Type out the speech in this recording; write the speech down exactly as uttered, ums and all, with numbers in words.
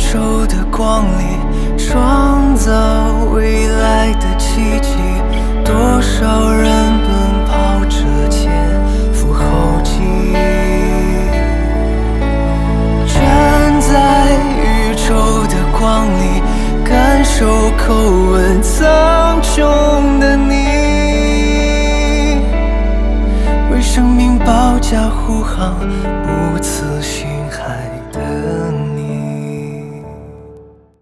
宙的光里创造未来的奇迹，多少人奔跑着前赴后继，站在宇宙的光里，感受口吻苍穹的你，为生命保驾护航，不辞辛